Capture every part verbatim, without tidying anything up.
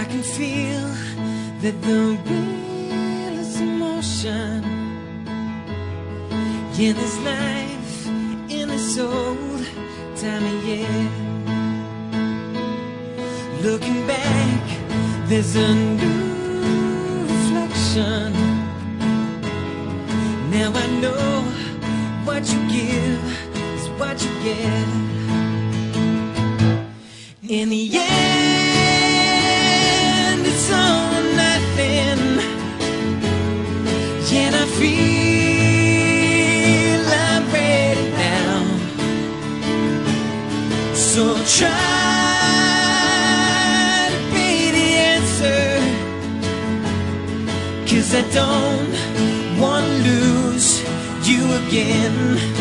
I can feel that the real is emotion. Yeah, there's life in this old time of year. Looking back, there's a new reflection. Now I know what you give is what you get. In the end, it's all or nothing. And I feel I'm ready now. So try to be the answer, 'cause I don't want to lose you again.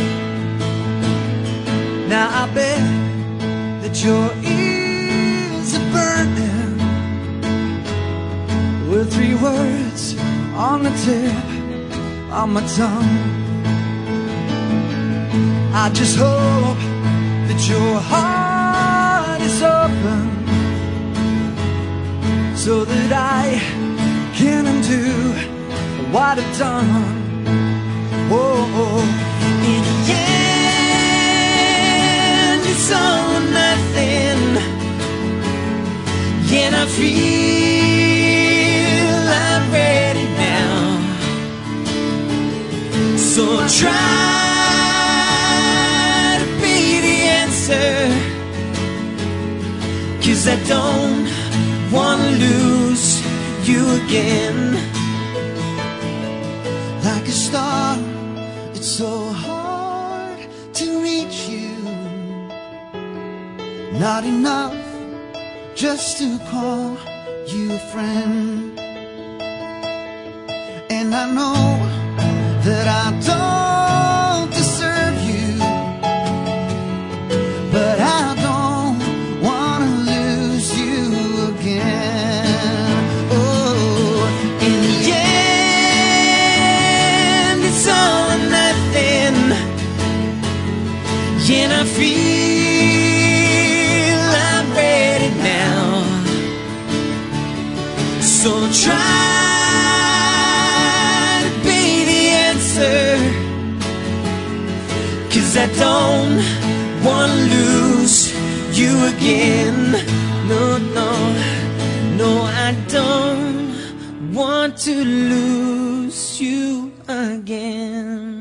Now I bet that your ears are burning with three words on the tip of my tongue. I just hope that your heart is open, so that I can undo what I've done. Oh, in the end, it's all or nothing. And I feel I'm ready now. So try to be the answer, 'cause I don't want to lose you again. Like a star, it's so hard to reach you. Not enough just to call you a friend. And I know that I don't deserve you, but I don't want to lose you again. Oh, in the end, it's all or nothing. And I feel I'm ready now. So try to be the answer, 'cause I don't want to lose you again. No, no, no, I don't want to lose you again.